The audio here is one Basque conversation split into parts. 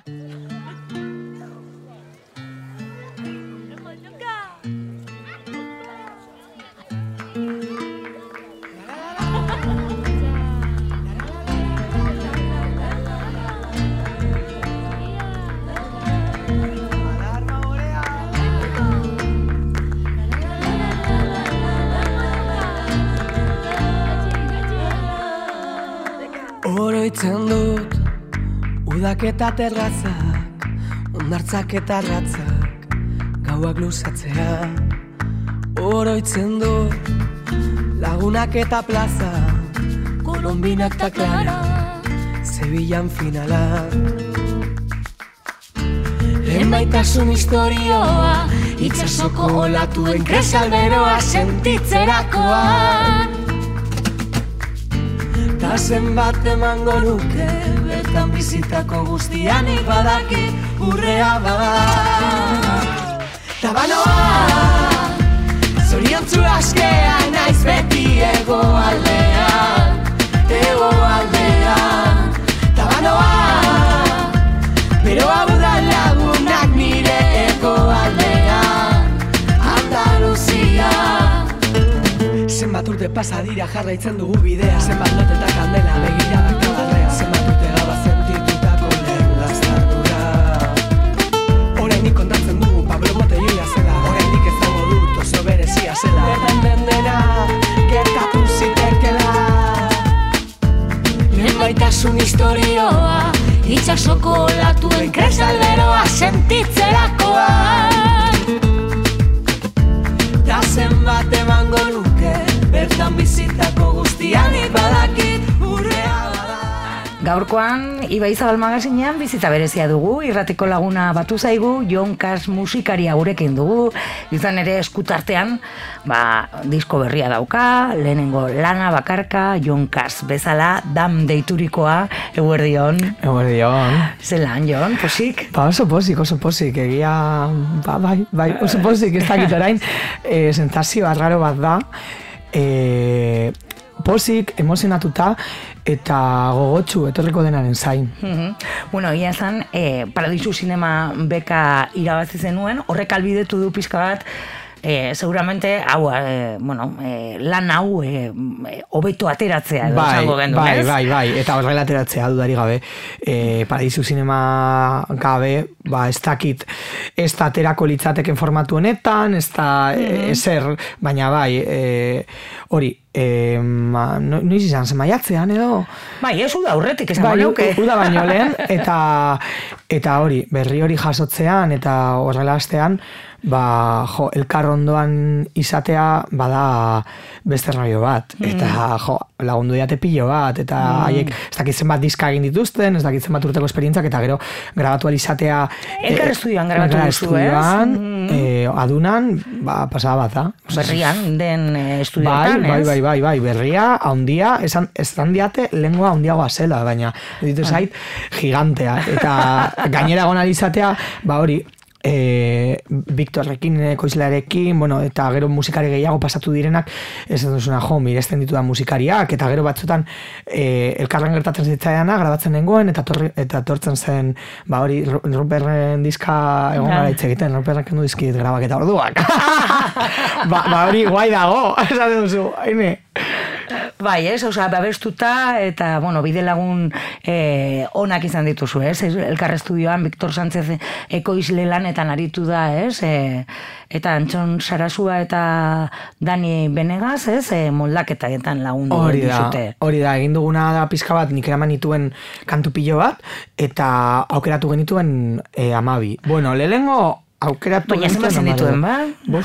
Oroitzen dut udak eta terrazak, hondartzak eta ratzak, gauak luzatzea. Oroitzen dut lagunak eta plaza, kolombinak eta klara, Sevillan finala. Enbaitasun historioa, itsasoko olatuen kresalberoa sentitzerakoa. Ta zenbat emango nuke, bertan bizitako guztianik badakit urrea bada. Ta banoa, zoriontzu askea naiz beti hegoaldean, hegoaldean. Ta banoa, beroa budan lagunak nire hegoaldean, Andaluzia. Zenbat urte pasa dira jarraitzen dugu bidea, zenbat lot eta kandela begiradak tabarrea, zenbat urte gaba sentitutako lehen lastartura. Orainik kontatzen dugu Pablo Botelloia zela, orainik ezago dut oso berezia zela, bertan den dena gertatu zitekela. Enbaitasun historioa, itsasoko olatuen kresalberoa sentitzerakoa. Ta zenbat emango nuke, bertan bizitako guztianik badakit urrea bada. Gaurkoan, Ibai Zabal magazinean bizita berezia dugu, irratiko laguna batu zaigu, Jon Kas musikaria gurekin dugu, izan ere eskutartean, disko berria dauka, lehenengo lana bakarka, Jon Kas bezala, dam deiturikoa, eguerdion. Eguerdion. Zelan, Jon, posik? Oso posik, egia, bai, oso posik, ez dakit orain, sensazio arraro bat da, posik, emozionatuta, eta gogotsu etorriko denaren zain. Bueno, ia esan, Paradisu Zinema beka irabazi zenuen, horrek albidetu du pixka bat, seguramente, lan hau hobeto ateratzea edo zango gendu, ez? Bai, eta horrela ateratzea dudari gabe. Paradisu Zinema gabe, ez dakit, ez da aterako litzateken formatu honetan, ez da ezer, baina bai, hori, noiz izan zen maiatzean edo? Bai, ez uda aurretik esan neuke. Uda baino lehen, eta hori, berri hori jasotzean eta horrela astean, elkar ondoan izatea bada beste rollo bat, eta lagundu diate pilo bat, eta haiek ez dakit zenbat diska egin dituzten, ez dakit zenbat urteko esperientzak, eta gero grabatu alizatea Elkar estudioan grabatu duzu, ez? Adunan, pasada bat, da? Berrian den estudioetan, ez? Bai, berria, haundia, esan diate lengua haundiagoa zela, baina ditu zait gigantea, eta gainera gonalizatea, hori, Victorrekin, ekoizlearekin, eta gero musikari gehiago pasatu direnak, ez duzuna, miresten ditudan musikariak, eta gero batzutan elkarren gertatzen zitzaiana, grabatzen nengoen, eta tortzen zen, hori, Ruperren diska egon gara hitz egiten, Ruperren kendu dizkit grabaketa orduak. Hori guai dago, esaten duzu, haine. Bai, ez, babestuta, eta, bide lagun onak izan dituzu, ez? Elkar estudioan, Victor Sánchez ekoizle lanetan aritu da, ez? Eta Antxon Sarasua eta Dani Benegas, ez? Moldaketan lagundu dizute. Hori da, egin duguna da pizka bat, nik eraman nituen kantu pilo bat, eta aukeratu genituen 12. Lehenengo aukeratu baina zenbatzen dituen, ba?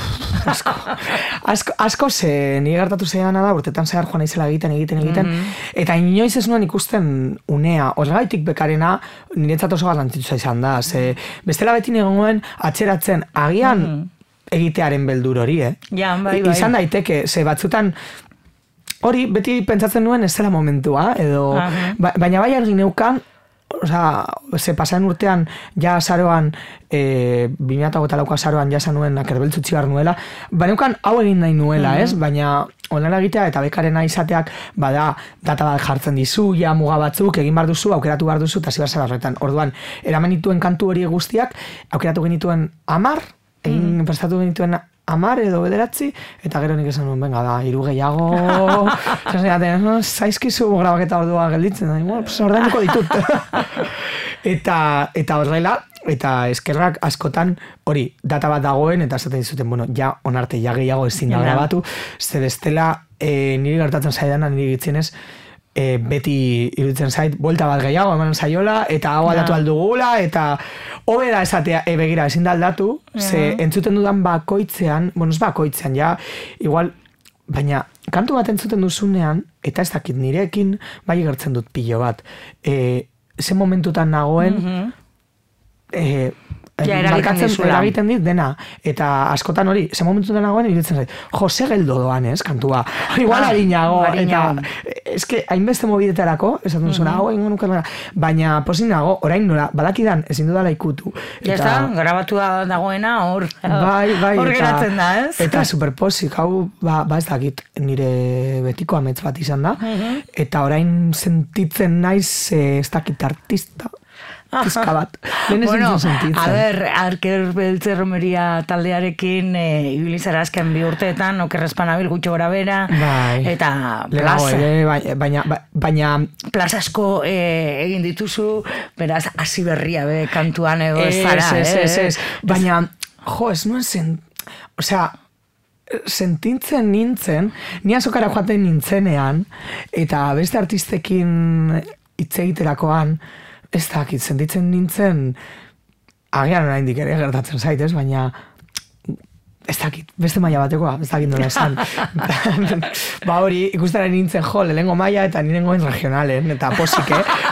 Asko ze, nire gertatu zeana da, urtetan zehar joan naizela egiten, eta inoiz ez nuen ikusten unea, horregaitik bekarena niretzat oso garrantzitsua izan da, bestela beti negoen atzeratzen agian egitearen beldur hori, Ja, bai. Izan daiteke, ze batzutan hori beti pentsatzen nuen ez zela momentua, edo, baina bai argi neukan, ze pasan urtean ja azaroan 2008 azaroan ja zanuen akerbeltzutzi bar nuela, baneukan hau egin nahi nuela, ez? Baina onela egitea eta bekarena izateak bada data bat jartzen dizu, ja muga batzuk egin bar duzu, aukeratu bar duzu eta zibar zara horretan. Orduan, eraman nituen kantu hori guztiak, aukeratu genituen 10, egin prestatu genituen 10 edo 9, eta gero nik esan nuen, venga da, 3 gehiago, zaizkizu grabaketa ordua gelditzen, ordainduko ditut. Eta horrela, eta eskerrak askotan hori data bat dagoen, eta esaten dizuten, bueno, ja onarte, ja gehiago ezin da grabatu, ze bestela niri gertatzen zaidana, niri gitzenez, beti iruditzen zait, buelta bat gehiago eman zaiola, eta hau aldatu aldugula, eta hobe da esatea, begira, ezin da aldatu, ze entzuten dudan bakoitzean, bueno, ez bakoitzean, ja, igual, baina kantu bat entzuten duzunean, eta ez dakit nirekin, bai gertzen dut pilo bat, ze momentutan nagoen, eragiten dit dena, eta askotan hori, ze momentutan nagoen iruditzen zait, Jose geldo doan, ez, kantua, igual harinago, eta eske, hainbeste mobidetarako, esatun zuen, hau ingo nukerra, baina posin nago, orain nola, badakidan, ezin dudala ikutu. Ja está, grabatu dagoena, hor geratzen da, ez? Eta superposik, hau, ez dakit, nire betiko amets bat izan da, eta orain sentitzen naiz, ez dakit artista, pizka bat. Bueno, a ver, Arker Beltze Romeria taldearekin ibili zara azken 2 urteetan, okerrezpanabil gutxo gora bera, eta plaza. Baina plaza asko egin dituzu, beraz, hasi berria be kantuan ego ez zara, ez. Baina, ez nuen sentintzen nintzen, ni azokara joaten nintzenean, eta beste artistekin hitz egiterakoan, ez dakit, sentitzen nintzen, agian oraindik ere gertatzen zaitez, baina ez dakit, beste maila batekoa, ez dakit nola esan. Ba hori, ikustaren nintzen lehengo maila eta nirengoen regionalen, eta posik,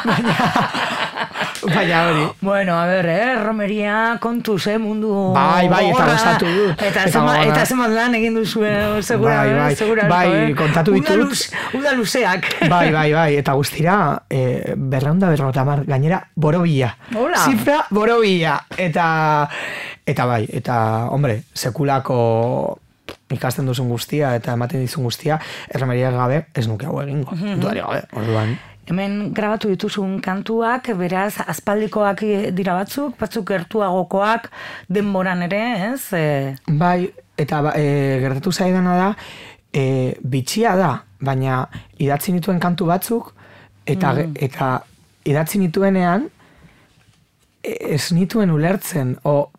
baina hori. Bueno, a ver, Romeria kontuz, mundu... Bai, eta gozatu dut. Eta zemat lan egin duzu, segura. Bai, kontatu ditut. Uda luzeak. Bai, eta guztira, 250, gainera, borobila. Hola. Zifra, borobila. Eta bai, hombre, sekulako ikasten duzun guztia, eta ematen dizun guztia, Romeria gabe, ez nuke hau egingo. Duari gabe, orduan. Hemen grabatu dituzun kantuak, beraz, aspaldikoak dira batzuk gertuagokoak denboran ere, ez? Bai, eta gertatu zaidana da, bitxia da, baina idatzi nituen kantu batzuk, eta idatzi nituenean, ez nituen ulertzen,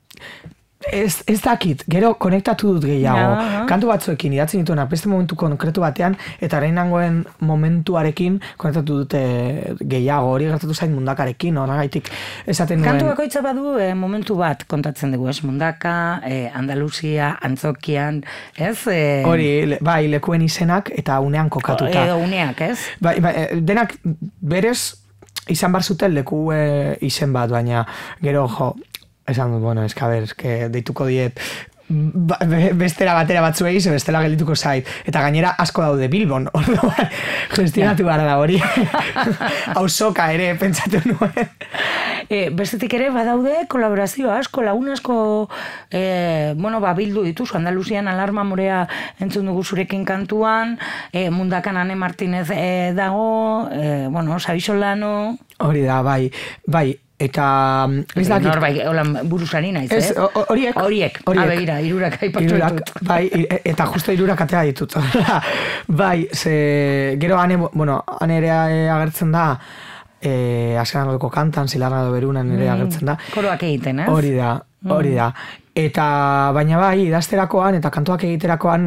ez dakit, gero konektatu dut gehiago. Kantu batzuekin idatzi nituen beste momentu konkretu batean, eta orain nangoen momentuarekin konektatu dute gehiago, hori gertatu zait Mundakarekin, horregaitik esaten nuen. Kantu bakoitza badu momentu bat kontatzen dugu, ez? Mundaka, Andaluzia, Antzokian, ez? Hori, bai, lekuen izenak eta unean kokatuta. Edo uneak, ez? Bai, denak berez izan bar zuten leku izen bat, baina gero, esan dut, bueno, deituko diet bestera batera batzuei, bestela geldituko zait. Eta gainera asko daude Bilbon, orduan, gestionatu gara da hori. Auzoka ere, pentsatu nuen. Bestetik ere, badaude kolaborazio asko, lagun asko, bildu dituzu, Andaluzian Alarma Morea entzun dugu zurekin kantuan, Mundakan Ane Martinez dago, Xabi Solano... Hori da, bai, eta... Norbait, buruzari naiz, Horiek. Begira, 3 aipatu ditut. Bai, eta justo 3 atera ditut. Bai, gero ane ere agertzen da, Azkenan Rodoko kantan, Zilarnado Berunan ere agertzen da. Koroak egiten, ez? Hori da. Eta, baina bai, idazterakoan eta kantuak egiterakoan,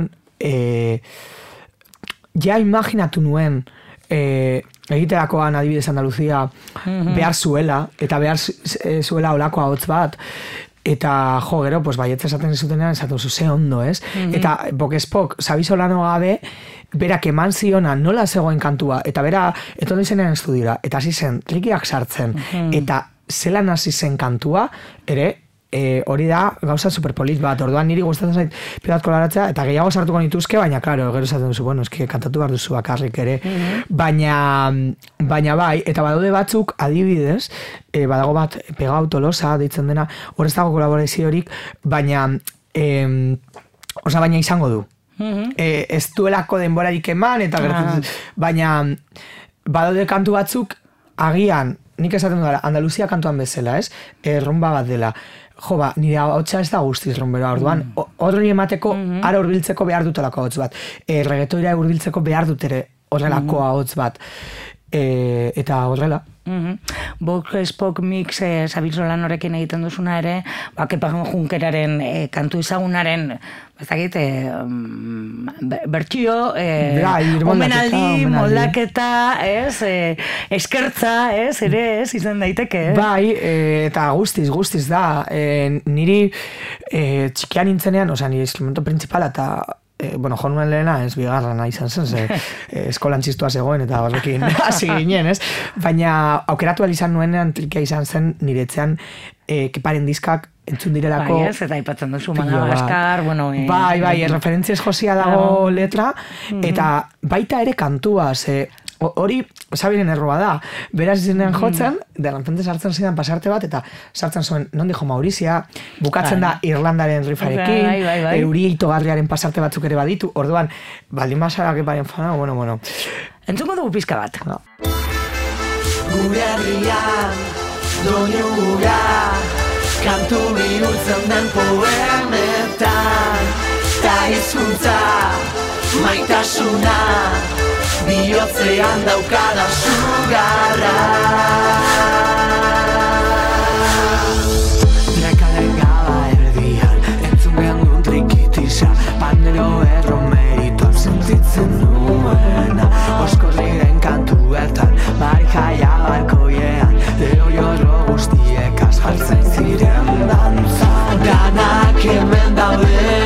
ja imaginatu nuen, egiterakoan adibidez Andaluzia behar zuela, eta behar zuela olako ahots bat, eta gero, baietz esaten zutenean, esaten ze ondo, ez? Eta Bokespok, Xabi Solano gabe, berak eman ziona nola zegoen kantua, eta bera, eton izenean estudiora, eta hasi zen, trikiak sartzen, eta zelan hasi zen kantua, ere, hori da gauza superpolit bat, orduan niri gustatzen zait pilat koloratzea, eta gehiago sartuko nituzke, baina, klaro, gero esaten duzu, bueno, eski kantatu behar duzu bakarrik ere, baina bai, eta badaude batzuk, adibidez, badago bat, Pegao Tolosa, deitzen dena, hor ez dago kolaboraziorik, baina, baina izango du. Ez duelako denborarik eman, eta baina, badaude kantu batzuk, agian, nik esaten dut, Andaluzia kantuan bezala, ez? Rumba bat dela. Jo, nire hotxa ez da guztiz rumbera, orduan, horri emateko, ara hurbiltzeko behar dutelako hotz bat. Reggaetoira hurbiltzeko behar dutere horrelako hotz bat. Eta horrela. Bok Spock Mix Sabil Solanorekin egiten duzuna ere, Kepa Junkeraren kantu ezagunaren bertsio, omenaldi, moldaketa, eskertza, ere, izan daiteke. Bai, eta guztiz da. Niri txikian nintzenean, nire instrumento principala eta jo nuen lehena, ez bigarrana izan zen, eskolan txistua zegoen eta horrekin hasi ginen, ez? Baina aukeratu izan nuenean trikia izan zen niretzean Keparen diskak entzun direlako... Bai, ez, eta ipatzen duzu Madagaskar, bueno... Bai, referentziez josia dago letra, eta baita ere kantua, hori, Sabiren erroa da, beraz izenean jotzen, de repente sartzen zidan pasarte bat, eta sartzen zuen, non dijo Maurizia, bukatzen da Irlandaren rifarekin, Euri itogarriaren pasarte batzuk ere baditu, orduan, baldin basarak eparen fana, bueno. Entzuko dugu pizka bat. Gure herrian, doinura, kantu bihurtzen den poemetan, ta hizkuntza, maitasuna, bihotzean daukada sugarra. Trekaren gaba erdian, entzun gendun trikitisa, pandero erromeritoan sentitzen nuena, oskorriren kantu bertan, marijaia barkoiean, leo jorro guztiekaz jartzen ziren dantza. Danak hemen daude,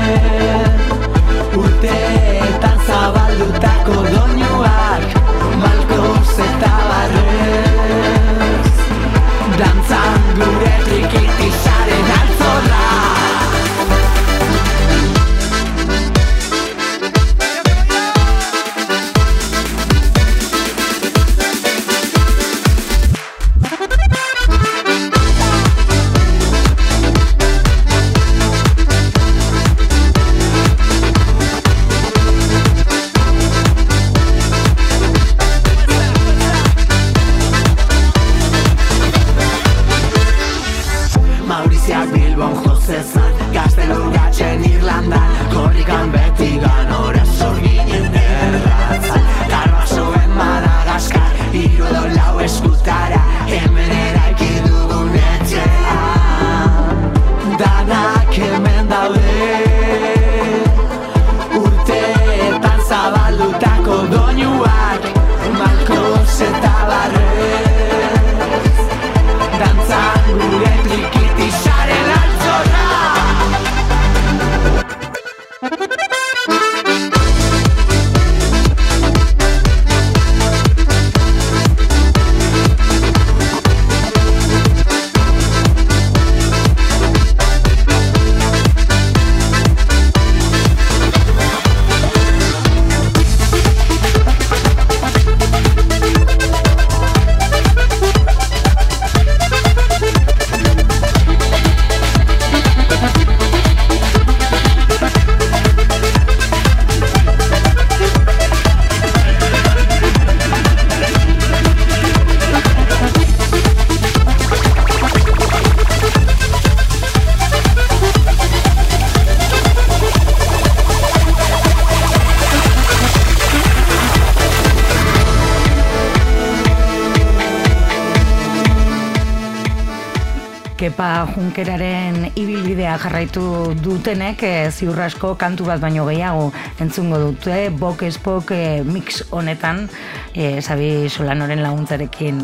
urteetan zabaldutako doinuak, malkoz eta barrez, dantzan gure trikitizaren altzorra. Kepa Junkeraren ibilbidea jarraitu dutenek ziur asko kantu bat baino gehiago entzungo dute Bok Spock mix honetan Sabi Solanoren laguntzarekin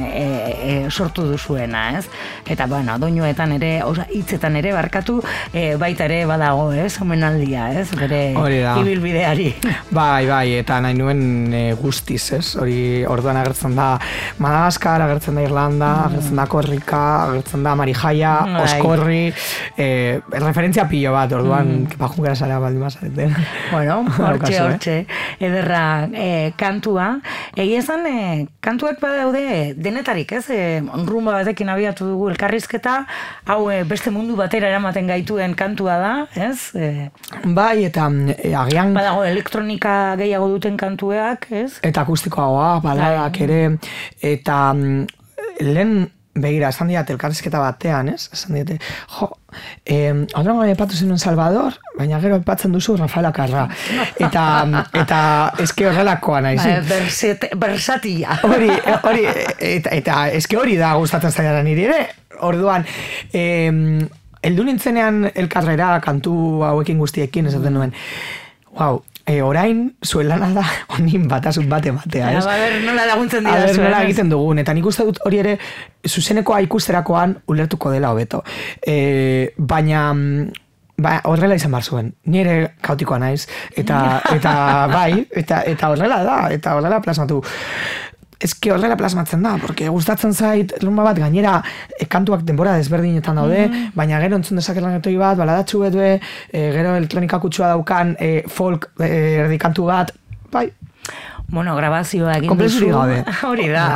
sortu duzuena, ez? Eta bueno, doinuetan ere, hitzetan ere barkatu, baita ere badago, ez? Omenaldia, ez? Bere ibilbideari. Bai, eta nahi nuen guztiz, ez? Orduan agertzen da Madagaskar, agertzen da Irlanda, agertzen da Korrika, agertzen da Marijaia, Maia, Oskorri, referentzia pilo bat, orduan, pajungera zara baldin mazareten. Bueno, hortxe, ederra kantua. Egia esan, kantuak badaude denetarik, ez? Rumba batekin abiatu dugu elkarrizketa, hau beste mundu batera eramaten gaituen kantua da, ez? Bai, eta agian... Badago elektronika gehiago duten kantuak, ez? Eta akustikoagoa, baladak ere, eta lehen begira, esan diat elkarrizketa batean, ez? Esan diate, Aurrengo epatu zenuen Salvador, baina gero epatzen duzu Rafael Akarra. Eta eske horrelakoa naiz. Bersatia. Hori, eta eske hori da gustatzen zaidan niri ere. Orduan, heldu nintzenean elkarrera kantu hauekin guztiekin esaten nuen. Wow, orain zuen lana da honin batasun bat ematea, ez? Aber, nola laguntzen dira zuen. Nola egiten dugun, eta nik uste dut hori ere zuzenekoa ikusterakoan ulertuko dela hobeto. Baina horrela izan bar zuen. Ni ere kaotikoa naiz, eta bai, eta horrela da, eta horrela plasmatu. Eske horrela plasmatzen da, porque gustatzen zait lumba bat, gainera kantuak denbora desberdinetan daude, baina gero entzun dezakelanetoi bat, baladatxu bedue, gero elektronika kutsua daukan, folk erdikantu bat, bai. Bueno, grabazioa egin duzu. Hori da.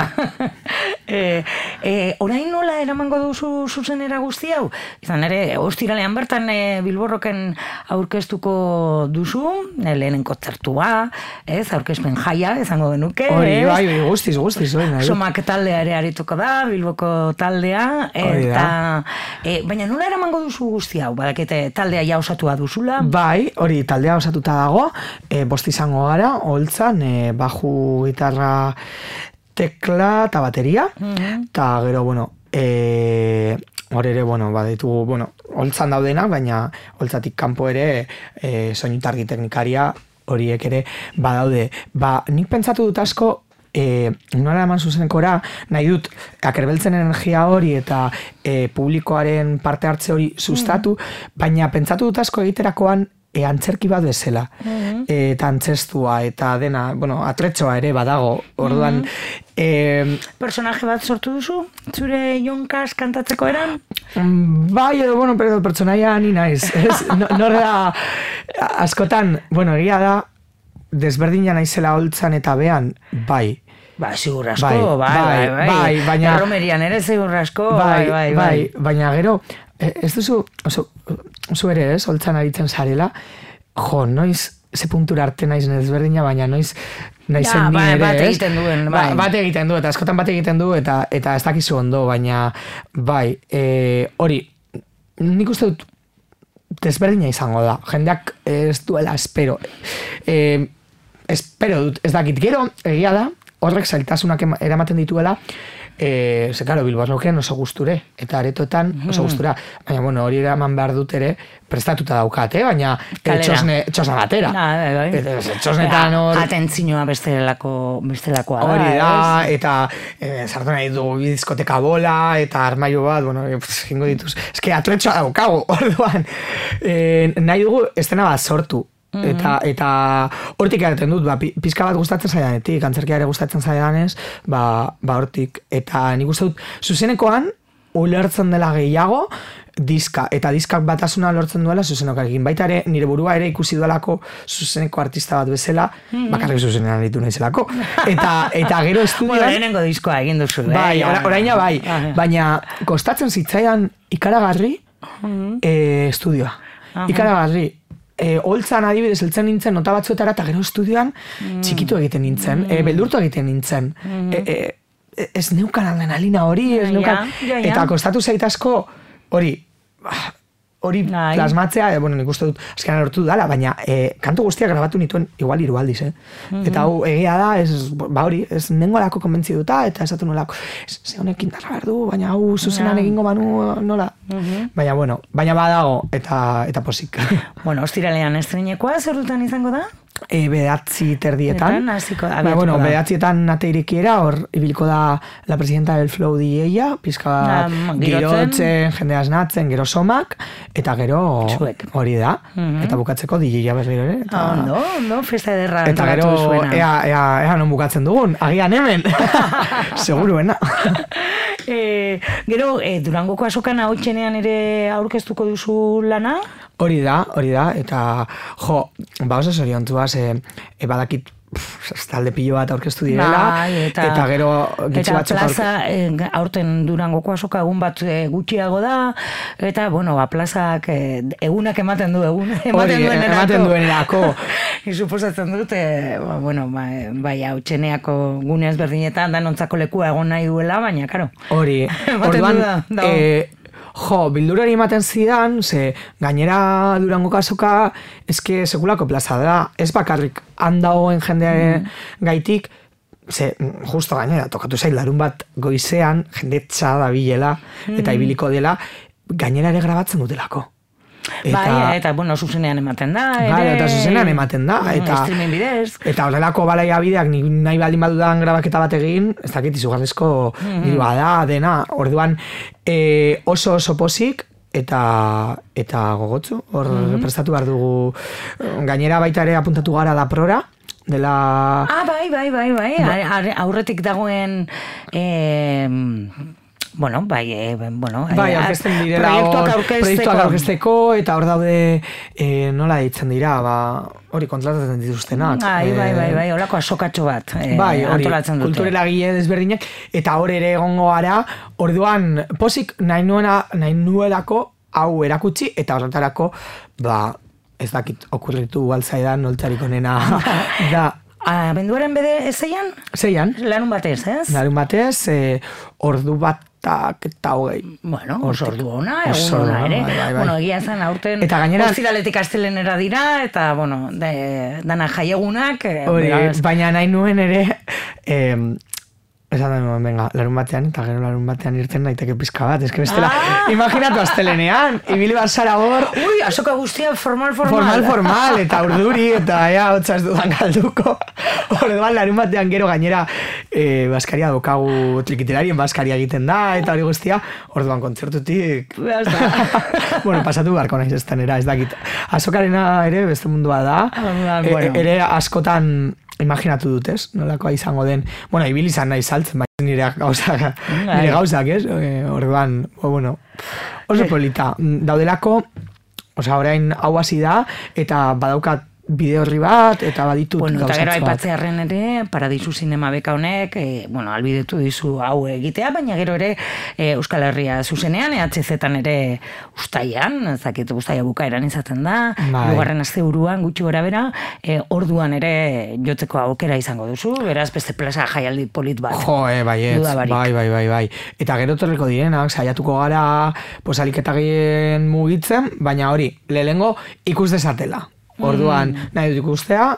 Orain nola eramango duzu zuzenera guzti hau? Izan ere, ostiralean bertan Bilborroken aurkeztuko duzu, lehenen kontzertua, aurkezpen jaia, izango genuke. Hori, bai, guztiz. Somak taldea ere arituko da, Bilboko taldea, eta baina nola eramango duzu guzti hau? Badakete taldea ja osatua duzula? Bai, hori, taldea osatuta dago, bost izango gara, holtzan, baju, gitarra, tekla eta bateria, eta gero, bueno, hor ere, bueno, baditugu, bueno, holtzan daudenak, baina holtzatik kanpo ere soinutargi teknikaria horiek ere badaude. Nik pentsatu dut asko, nola eman zuzenekora, nahi dut akerbeltzen energia hori eta publikoaren parte hartze hori sustatu, baina pentsatu dut asko egiterakoan antzerki bat bezala, eta antzestua, eta dena, bueno, atretxoa ere badago, orduan... Personaje bat sortu duzu? Zure Jonkas kantatzeko eran? Bai, edo, bueno, pero pertsonaia ni naiz. Norra askotan, bueno, egia da, desberdina naizela holtzan eta bean, bai. Ba, zigur asko, bai, baina... Erromerian ere zigur asko, bai, baina gero, ez duzu, oso ere ez, holtzan aritzen zarela, noiz, ze puntura arte naiz nezberdina, baina noiz naizen ni ere, ez? Bat egiten duen, bai. Bat egiten du, eta askotan bat egiten du, eta ez dakizu ondo, baina, bai, hori, nik uste dut, desberdina izango da, jendeak ez duela espero dut, ez dakit, gero, egia da, horrek zailtasunak eramaten dituela, ze karo, Bilborroken oso gusture, eta aretoetan oso gustura, baina, bueno, hori eraman behar dut ere, prestatuta daukat, baina txosna batera. Txosnetan hor... Atentzinoa bestelakoa da. Hori da, eta sartu nahi du diskoteka bola, eta armaio bat, bueno, jingo dituz. Ez que atretxoa daukago, orduan. Nahi dugu estena bat sortu. Eta hortik egiten dut, pizka bat gustatzen zaidanetik, antzerkia ere gustatzen zaidanez, hortik. Eta nik uste dut, zuzenekoan, ulertzen dela gehiago, diska, eta diskak batasuna lortzen duela zuzenekoarekin. Baita ere, nire burua ere ikusi duelako zuzeneko artista bat bezala, bakarrik zuzenean ditu nahizelako. Eta gero estudioan... Bueno, lehenengo diskoa egin duzu. Bai, oraina bai, baina kostatzen zitzaidan ikaragarri estudioa. Ikaragarri. Holtzan adibidez heltzen nintzen nota batzuetara eta gero estudioan txikitu egiten nintzen, beldurtu egiten nintzen. Ez neukan adrenalina hori, eta kostatu zaitasko hori plasmatzea, bueno, nik uste dut azkenan lortu dala, baina kantu guztiak grabatu nituen igual 3 aldiz, Eta hau egia da, hori, ez nengolako konbentzi duta, eta esatu nolako, ze honek indarra behar du, baina hau zuzenan egingo banu nola. Baina, bueno, badago, eta posik. Bueno, ostiralean estreinekoa, zer dutan izango da? 9:30. Bueno, 9:00 ate irikiera, hor ibiliko da la presidenta del Flow DJ-a, pizka girotzen, jendea esnatzen, gero somak, eta gero hori da. Eta bukatzeko DJ-a berriro ere. Ondo, festa ederra. Eta gero, ea non bukatzen dugun, agian hemen. Seguruena. Gero, Durangoko azokan hautsenean ere aurkeztuko duzu lana? Hori da, eta oso zoriontuaz, badakit talde pilo bat aurkeztu direla, eta gero gitzi batzuk plaza, aurten Durangoko azoka egun bat gutxiago da, eta, plazak egunak ematen duenerako. Suposatzen dut, bai, hautseneako gune ezberdinetan, danontzako lekua egon nahi duela, baina, karo. Hori, orduan, bildurari ematen zidan, ze gainera Durangoko azoka eske sekulako plaza da, ez bakarrik handagoen jende gaitik, ze justo gainera, tokatu zail larun bat goizean, jende txada bilela, eta ibiliko dela, gainera ere grabatzen dutelako. Eta zuzenean ematen da. Eta zuzenean ematen da. Streaming bidez. Eta horrelako balaia bideak nahi baldin badudan grabaketa bat egin, ez dakit izugarrizko dirua da, dena. Orduan oso pozik eta gogotzu. Hor prestatu behar dugu. Gainera baita ere apuntatu gara da prora. Dela... Bai. Aurretik dagoen... proiektuak aurkezteko, eta hor daude nola ditzen dira, hori kontratatzen dituztenak. Bai, holako asokatxo bat antolatzen dute. Kulturela gile desberdinak, eta hor ere egongo gara, orduan pozik nahi nuelako hau erakutsi, eta horretarako, ez dakit okurritu altzaidan noltzarik onena da. Abenduaren bede zeian? Zeian. Larun batez, ez? Larun batez, ordu bat eta hogei. Oso ordu ona, egun ona ere. Egia zen, aurten ostiraletik astelenera dira, eta, dana jaiegunak. Baina nahi nuen ere, esan da nuen, larun batean, eta gero larun batean irten naiteke pizka bat, eske bestela, imaginatu astelenean, ibili bat zara hor. Azoka guztia formal. Formal, eta urduri, eta hotza ez dudan galduko. Orduan, larun batean gero gainera, baskaria dokagu, trikitelarien baskaria egiten da, eta hori guztia, orduan kontzertutik. Pasatu beharko naiz estanera, ez dakit. Azokarena ere, beste mundua da, ere askotan, imaginatu dut, ez? Nolakoa izango den. Ibili izan nahi saltzen, nire gauzak, ez? Orduan, oso polita. Daudelako, orain hau hasi da, eta badaukat bideo horri bat, eta baditut gauzatzu bat. Eta gero aipatzearen ere, Paradisu Zinema Beka honek, albidetu dizu hau egitea, baina gero ere Euskal Herria zuzenean, EHZ-etan ere ustaian, zakit ustaia bukaeran izaten da, lugarren asteburuan gutxi gora bera, orduan ere jotzeko aukera izango duzu, beraz beste plaza jaialdi polit bat. Bai. Eta gero torreko direnak, saiatuko gara posaliketagien mugitzen, baina hori, lehengo ikus desatela. Orduan, nahi dut ikustea,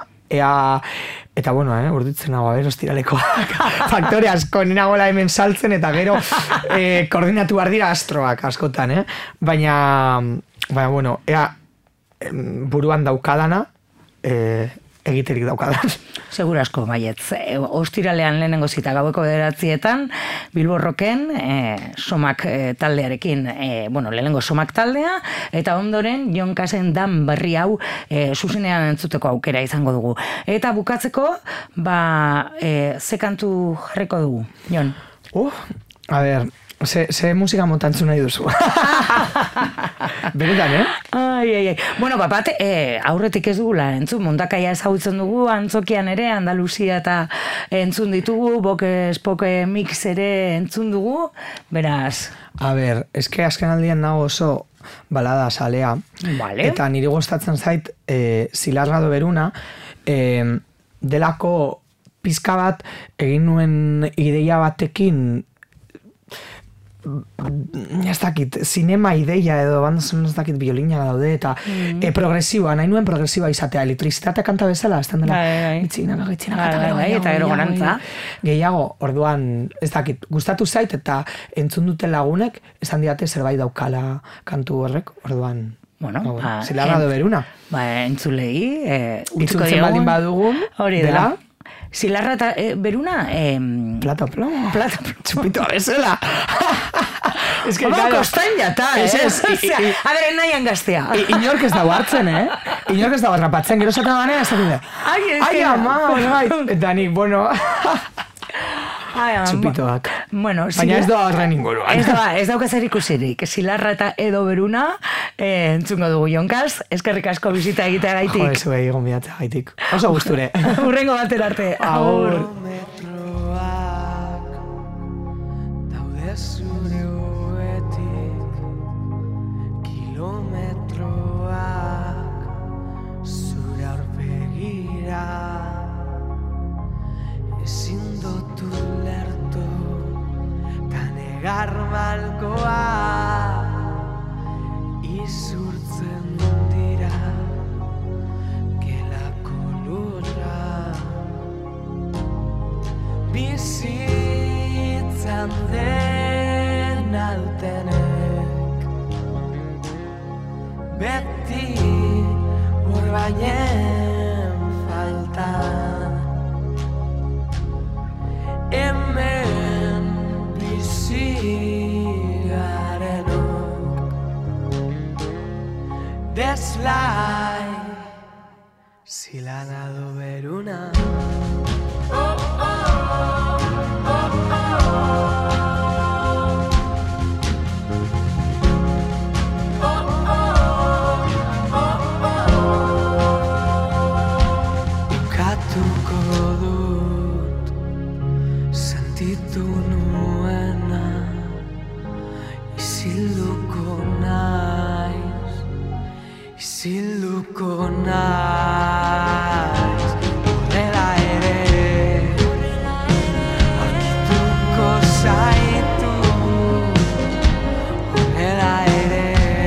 eta urditzen nagoa, ostiralekoak, faktore asko, nina gola hemen saltzen, eta gero koordinatu behar dira astroak askotan, baina, ea buruan daukadana, egiterik daukadan. Segura asko, Maietz. Ostiralean lehenengo zita gaueko 9:00 Bilborroken, somak taldearekin, lehenengo somak taldea, eta ondoren Jon Kasen dan berri hau zuzenean entzuteko aukera izango dugu. Eta bukatzeko, ze kantu jarriko dugu, Jon? A ber, ze musika montantzu nahi duzu. Benetan, Ai. Bat, aurretik ez dugula entzun, Mundakaia ezagutzen dugu, Antzokian ere, Andaluzia eta entzun ditugu, Boke Mix ere entzun dugu, beraz. A ber, eske azken aldian nago oso balada salea, eta niri gustatzen zait Zilarra do Beruna, delako pizka bat egin nuen ideia batekin, ez dakit, zinema ideia edo bandazun ez dakit biolina daude eta progresiboa, nahi nuen progresiboa izatea, elektrizitatea kanta bezala, ez dela gitzinaka, eta gero garantza gehiago, orduan ez dakit, gustatu zait eta entzun duten lagunek esan diate zerbait daukala kantu horrek, orduan Zilarra do Beruna entzulei itzultzen baldin badugun hori dela Zilarra eta Beruna Plata plomo txupitoa bezala kostan jata a ber, nahian gaztea inork ez dago hartzen, inork ez dago rapatzen, gero zaten ganea ez dakit ai, ama, eta nik, txupitoak. Bueno, baina ez doa horren inguruan. Ez dauka zer ikusirik. Zilarra eta edo beruna, entzungo dugu Jonkaz, eskerrik asko bizita egitea gaitik. Jo, ez egon bidatzea gaitik. Oso gusture. Urrengo batera arte. Agur. Kilometroak daude zure oetik, kilometroak zure aurpegira, ezin dut ulertu ta negar malkoa izurtzen dira gelako lurra. Bizitzan den altenek beti urbainen falta. Hemen bizi garenok deslai zilana do beruna. Isilduko naiz, horrela ere aurkituko zaitu, horrela ere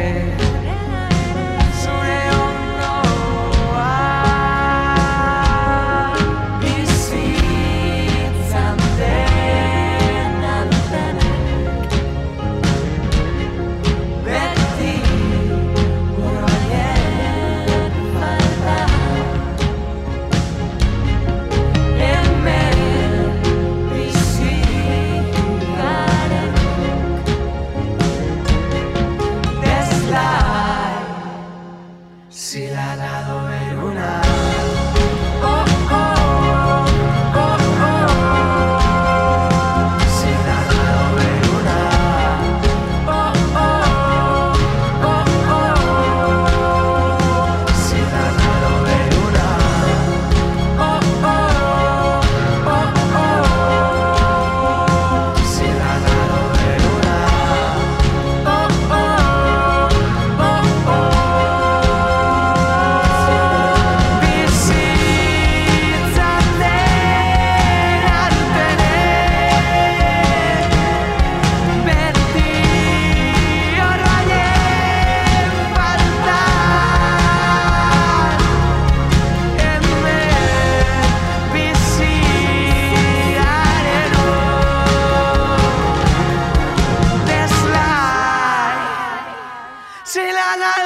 zure ondoa. Bizitzan den altenek beti la la